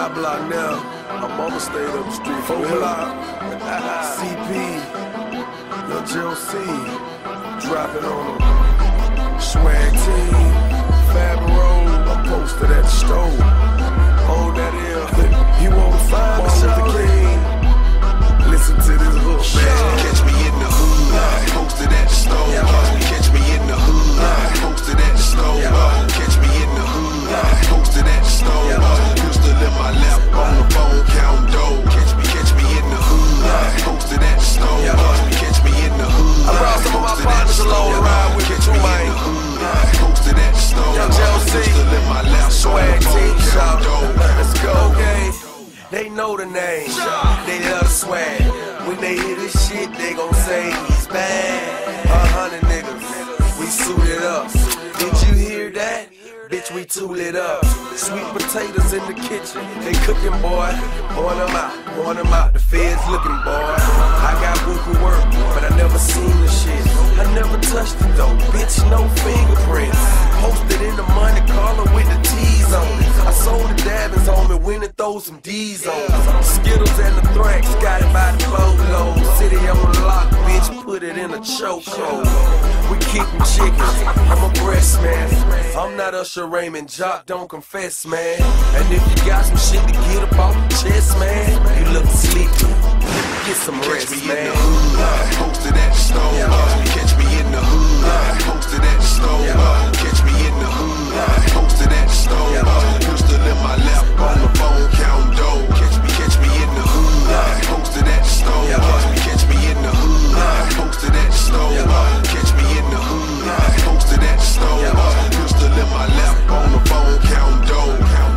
5 block now. My mama stayed up the street. 4 block. CP. Young JLC. Dropping on them. Swag team. Fab Road. I'm posted at the stove. Hold that ear. You wanna find me with the king? Listen to this hook, man. Catch me in the hood. Posted at the stove. Catch me in the hood. Posted at the stove. Catch me in the hood. Posted at the stove. Pistol in my lap on the phone, count dough. Catch me in the hood. Posted at the stove. Catch me in the hood. I brought some of my partners along to ride with me too, man. Posted at the stove. Young JLC. Pistol in my lap. Swag team, shout. dough. Let's go. Okay. They know the name. They love the swag. When they hear this shit, they gon' say he's bad. 100 niggas, we suited up. Did you hear that? Bitch, we tool it up. Sweet potatoes in the kitchen, they cooking, boy. Point them out, the feds looking, boy. I got buku work, but I never seen the shit. I never touched it though, bitch, no fingerprints. Posted in the money collar with the T's on it. I sold the Dabbins, homie, went and throw some D's on it. Skittles and the Thrax, got it by the boatload. City on lock, bitch, put it in a chokehold. We keep them chickens, I'm a breast man. I'm not Usher Raymond, Jock, don't confess, man. And if you got some shit to get up off the chest, man, you look sleepy, get some rest, man. Posted at the stove. Catch me in the hood. Posted at the stove. Catch me in the hood. Posted at the stove. Pistol in my lap on the phone, count dough. Catch me in the hood. Posted at the stove. Catch me in the hood. Posted at the stove. Catch me in the hood. Posted at the stove. Pistol in my lap on the phone, count dough.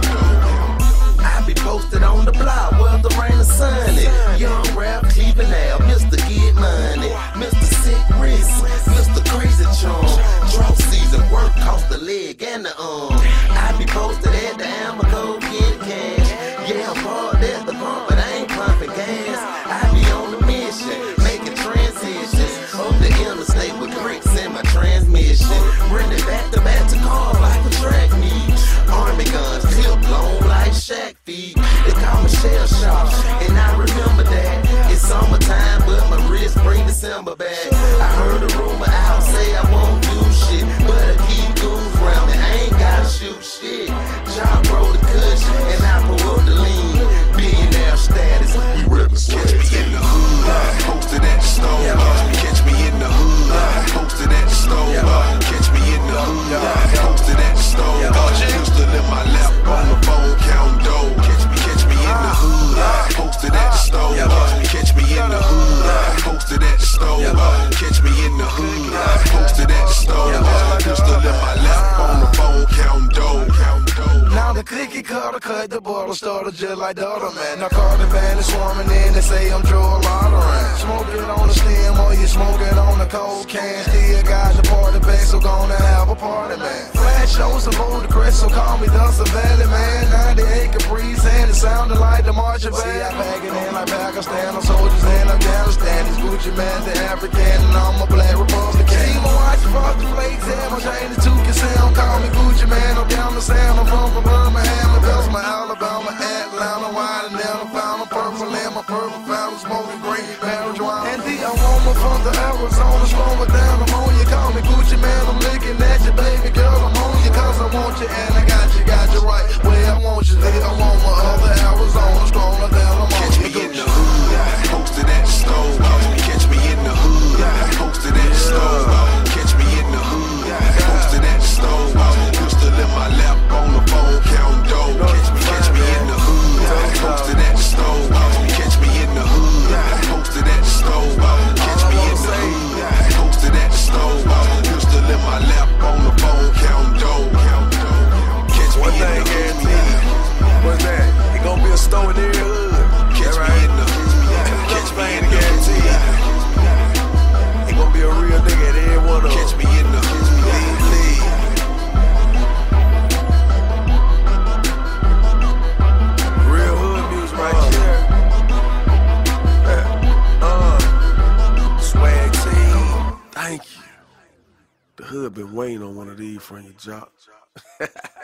I be posted on the block, whether rain or sunny. Young rap, Cleveland Ave, Mr. Get Money, Mr. Sick Wrist, Mr. Crazy Charm. Drought season, work cost the leg and the arm. I be posted at the Amaco, get cash. Yeah, I'm hard at the pump, but I ain't pumping gas. I be on the mission, making transitions. On the interstate with bricks in my transmission. Running back to back to car like a track meet. Army guns, clip long like Shaq feet. They call me shell shock, and I remember that. It's summertime, but my wrist bring December back. I heard a rumor out, say I won't do shit, but I keep goons round me, I ain't gotta shoot shit. Job roll the cushion, and I pull up the lean. Billionaire status, we represent. Catch me in the hood. Posted at the stove. Catch me in the hood. Posted at the stove. Catch me in the hood. Posted at the stove. Pistol in my lap on the phone, count dough. Catch me in the hood. Posted at the stove. Catch me in the hood. Posted at the stove. Catch me in the hood. Posted at the stove. Pistol in my lap on the phone, count dough. Now the cookie cutter cut the bottle started just like the other man. Now Carter Band is swarming in, they say I'm Joe Lotterin. Smoking on the stem or you smoking on the cold can. Still got the party back, so gonna have a party, man. Flash shows about the crest, so call me Dustin Valley, man. 98 Caprice and it sounded like the marching band. See, I pack it in like Pakistan, I'm soldiers in Afghanistan. These Gucci man, the African, and I'm a black Republican. See my watch, fuck the flakes, and my chain is 2 sound. Call me Gucci man, I'm down the sound, I'm from Birmingham, Beltsman, Alabama, Atlanta, wide and down, I found a purple in my purple fountain, smoking green marijuana. And the aroma from the Arizona, slow it down, I'm on you, call me Gucci man, I'm looking at you, baby girl, I'm on you, cause I want you, and I got you right, where I want you, I want my other Arizona, stronger down, I'm on Catch me in the hood. Posted at the stove. Catch me in the hood. Posted at the stove. Catch me in the hood. Posted at the stove. Pistol in my lap on the phone, count dough. Catch me in the hood. Posted at the stove. Catch me in the hood. Posted at the stove. Catch me in the hood. Posted at the stove. Pistol in my lap on the phone, count dough. Catch me in the hood. What's that? It gon' be a store in every hood. Catch me in the hood. Catch me in the hood. It gon' be a real nigga at every one of them. Catch me in the hood. Real hood music right here. Swag team. Thank you. The hood been waiting on one of these from your job.